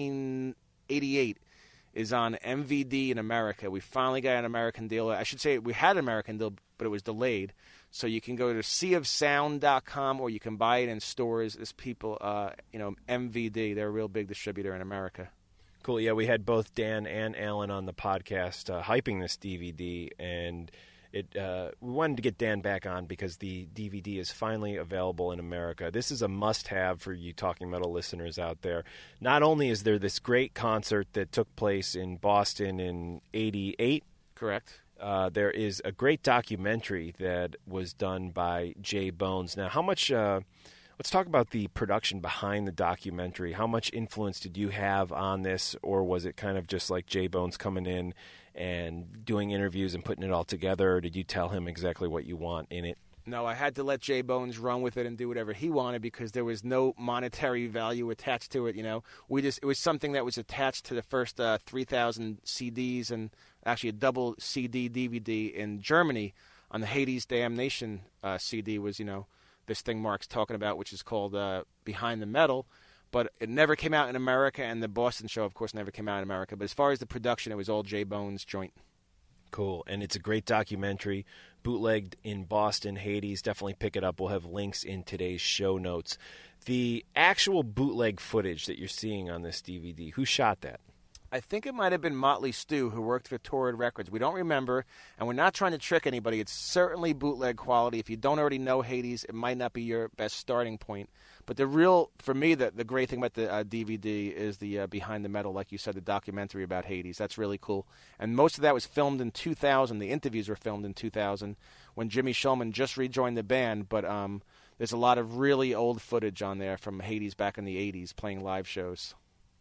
D: 1988 is on MVD in America. We finally got an American deal. I should say we had an American deal, but it was delayed. So you can go to seaofsound.com or you can buy it in stores. There's people, MVD, they're a real big distributor in America.
C: Cool. Yeah, we had both Dan and Alan on the podcast hyping this DVD, and we wanted to get Dan back on because the DVD is finally available in America. This is a must-have for you Talking Metal listeners out there. Not only is there this great concert that took place in Boston in '88.
D: Correct.
C: There is a great documentary that was done by J-Bones. Now, how much... let's talk about the production behind the documentary. How much influence did you have on this, or was it kind of just like J-Bones coming in and doing interviews and putting it all together, or did you tell him exactly what you want in it?
D: No, I had to let J-Bones run with it and do whatever he wanted because there was no monetary value attached to it, It was something that was attached to the first 3,000 CDs and actually a double CD DVD in Germany on the Hades Damnation CD was, this thing Mark's talking about, which is called Behind the Metal. But it never came out in America, and the Boston show, of course, never came out in America. But as far as the production, it was all J-Bones joint.
C: Cool. And it's a great documentary, bootlegged in Boston, Hades. Definitely pick it up. We'll have links in today's show notes. The actual bootleg footage that you're seeing on this DVD, who shot that?
D: I think it might have been Motley Stew, who worked for Torrid Records. We don't remember, and we're not trying to trick anybody. It's certainly bootleg quality. If you don't already know Hades, it might not be your best starting point. But for me, the great thing about the DVD is the Behind the Metal, like you said, the documentary about Hades. That's really cool. And most of that was filmed in 2000. The interviews were filmed in 2000 when Jimmy Shulman just rejoined the band. But there's a lot of really old footage on there from Hades back in the 80s playing live shows.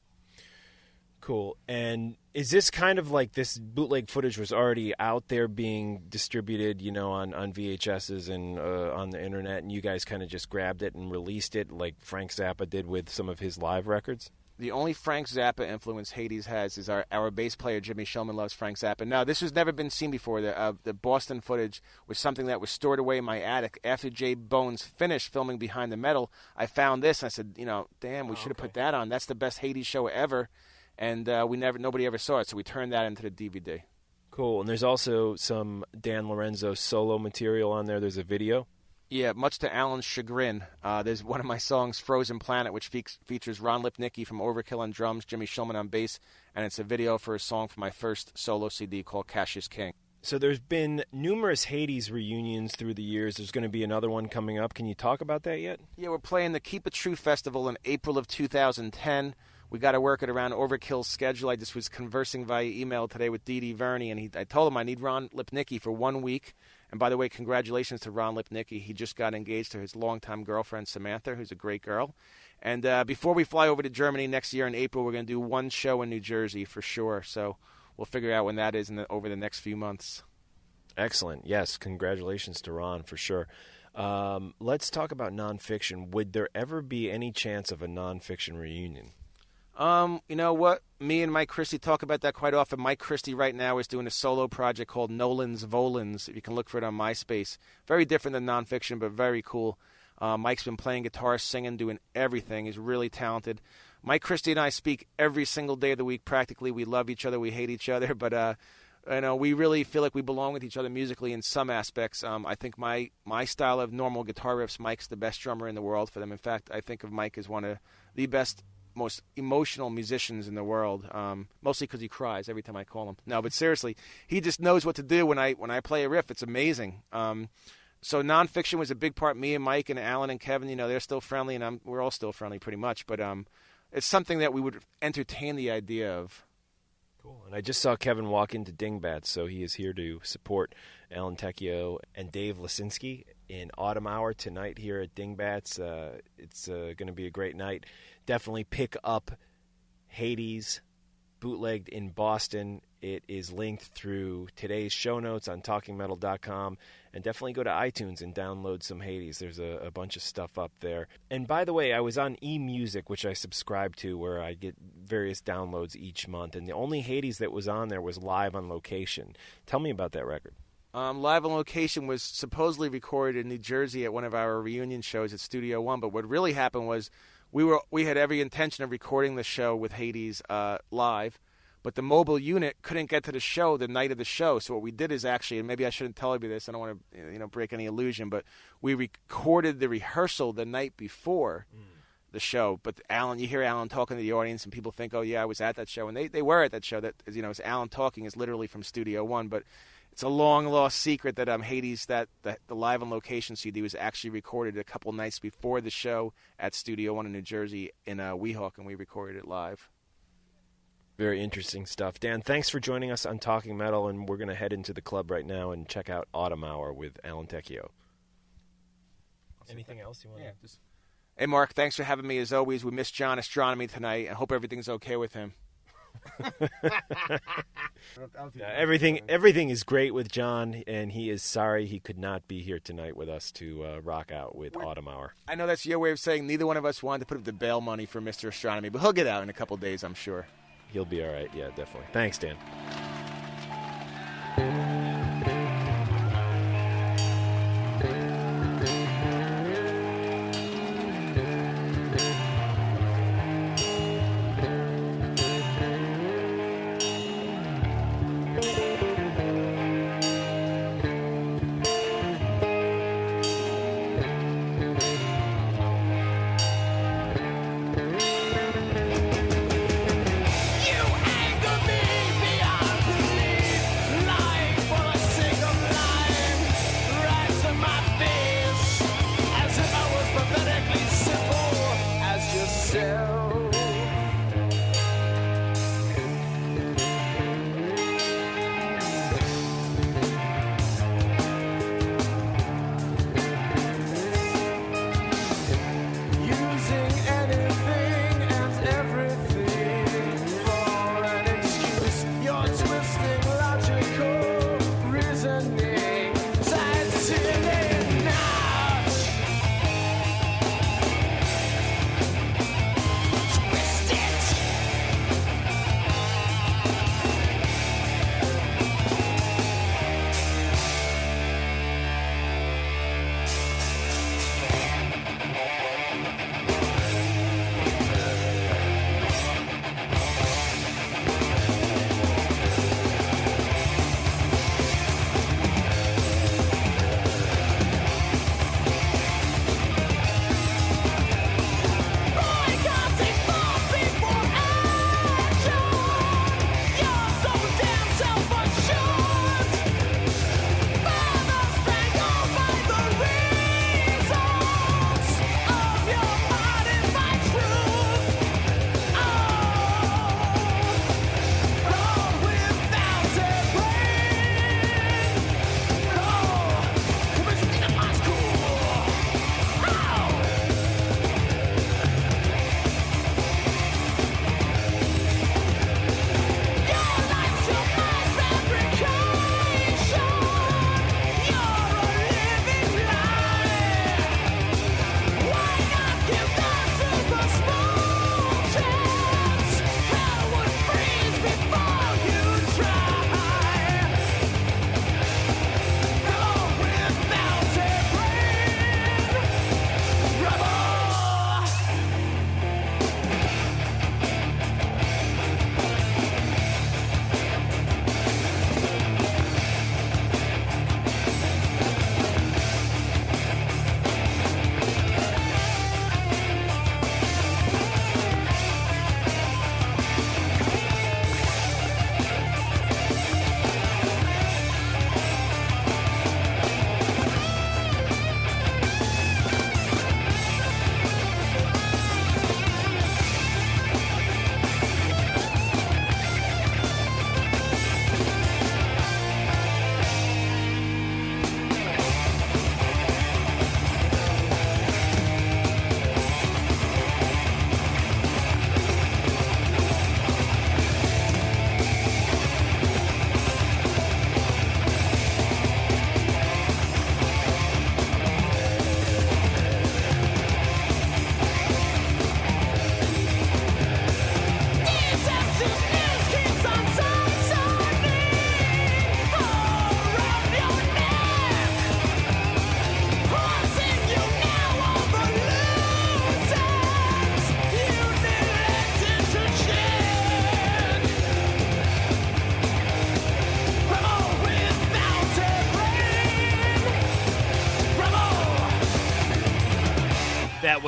C: Cool. And is this kind of like this bootleg footage was already out there being distributed, on VHSs and on the internet, and you guys kind of just grabbed it and released it like Frank Zappa did with some of his live records?
D: The only Frank Zappa influence Hades has is our bass player, Jimmy Shulman, loves Frank Zappa. Now, this has never been seen before. The Boston footage was something that was stored away in my attic. After J-Bones finished filming Behind the Metal, I found this, and I said, damn, we should have put that on. That's the best Hades show ever. And nobody ever saw it, so we turned that into the DVD.
C: Cool. And there's also some Dan Lorenzo solo material on there. There's a video.
D: Yeah, much to Alan's chagrin. There's one of my songs, Frozen Planet, which features Ron Lipnicki from Overkill on drums, Jimmy Shulman on bass, and it's a video for a song from my first solo CD called Cassius King.
C: So there's been numerous Hades reunions through the years. There's going to be another one coming up. Can you talk about that yet?
D: Yeah, we're playing the Keep It True Festival in April of 2010. We got to work it around Overkill's schedule. I just was conversing via email today with Dee Verney, and I told him I need Ron Lipnicki for 1 week. And by the way, congratulations to Ron Lipnicki. He just got engaged to his longtime girlfriend, Samantha, who's a great girl. And before we fly over to Germany next year in April, we're going to do one show in New Jersey for sure. So we'll figure out when that is over the next few months.
C: Excellent. Yes, congratulations to Ron for sure. Let's talk about nonfiction. Would there ever be any chance of a nonfiction reunion?
D: You know what? Me and Mike Christie talk about that quite often. Mike Christie right now is doing a solo project called Nolan's Volans. You can look for it on MySpace. Very different than nonfiction, but very cool. Mike's been playing guitar, singing, doing everything. He's really talented. Mike Christie and I speak every single day of the week practically. We love each other. We hate each other. But, we really feel like we belong with each other musically in some aspects. I think my style of normal guitar riffs, Mike's the best drummer in the world for them. In fact, I think of Mike as one of the best most emotional musicians in the world. Mostly because he cries every time I call him. No, but seriously, he just knows what to do when I play a riff. It's amazing. So nonfiction was a big part. Me and Mike and Alan and Kevin, they're still friendly, and we're all still friendly pretty much. But it's something that we would entertain the idea of.
C: Cool. And I just saw Kevin walk into Dingbats, so he is here to support Alan Tecchio and Dave Lisinski in Autumn Hour tonight here at Dingbats. It's going to be a great night. Definitely pick up Hades, bootlegged in Boston. It is linked through today's show notes on TalkingMetal.com. And definitely go to iTunes and download some Hades. There's a bunch of stuff up there. And by the way, I was on eMusic, which I subscribe to, where I get various downloads each month. And the only Hades that was on there was Live on Location. Tell me about that record.
D: Live on Location was supposedly recorded in New Jersey at one of our reunion shows at Studio One. But what really happened was we had every intention of recording the show with Hades live. But the mobile unit couldn't get to the show the night of the show. So what we did is actually, and maybe I shouldn't tell you this, I don't want to break any illusion, but we recorded the rehearsal the night before the show. But you hear Alan talking to the audience, and people think, oh, yeah, I was at that show. And they were at that show. That it's Alan talking is literally from Studio One. But it's a long-lost secret that Hades, that the Live on Location CD was actually recorded a couple nights before the show at Studio One in New Jersey in Weehawken, and we recorded it live.
C: Very interesting stuff. Dan, thanks for joining us on Talking Metal, and we're going to head into the club right now and check out Autumn Hour with Alan Tecchio. Anything else you want to...
D: Hey, Mark, thanks for having me as always. We missed John Astronomy tonight. I hope everything's okay with him.
C: Everything is great with John, and he is sorry he could not be here tonight with us to rock out with Autumn Hour.
D: I know that's your way of saying neither one of us wanted to put up the bail money for Mr. Astronomy, but he'll get out in a couple days, I'm sure.
C: He'll be all right. Yeah, definitely. Thanks, Dan.
G: You anger me beyond belief. Life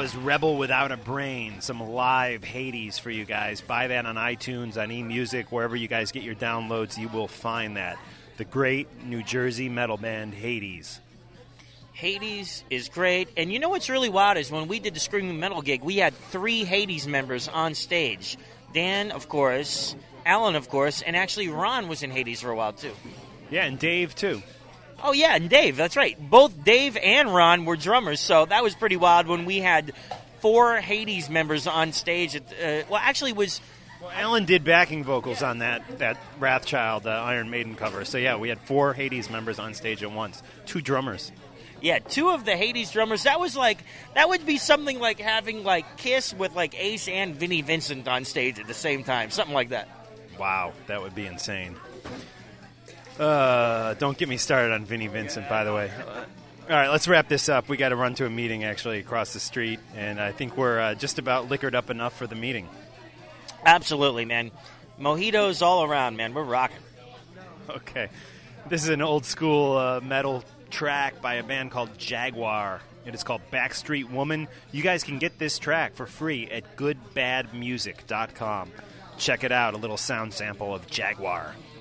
C: was Rebel Without a Brain, some live Hades for you guys. Buy that on iTunes, on eMusic, wherever you guys get your downloads, you will find that. The great New Jersey metal band Hades.
F: Hades is great. And you know what's really wild is when we did the Screaming Metal gig, we had 3 Hades members on stage. Dan, of course, Alan, of course, and actually Ron was in Hades for a while, too.
C: Yeah, and Dave, too.
F: Oh, yeah, and Dave, that's right. Both Dave and Ron were drummers, so that was pretty wild when we had 4 Hades members on stage.
C: Well, Alan did backing vocals on that Wrathchild Iron Maiden cover. So, yeah, we had 4 Hades members on stage at once. 2 drummers.
F: Yeah, 2 of the Hades drummers. That would be something like having, like, Kiss with, like, Ace and Vinnie Vincent on stage at the same time. Something like that.
C: Wow, that would be insane. Don't get me started on Vinnie Vincent, by the way. All right, let's wrap this up. We got to run to a meeting, actually, across the street, and I think we're just about liquored up enough for the meeting.
F: Absolutely, man. Mojitos all around, man. We're rocking.
C: Okay. This is an old-school metal track by a band called Jaguar. It is called Backstreet Woman. You guys can get this track for free at goodbadmusic.com. Check it out, a little sound sample of Jaguar.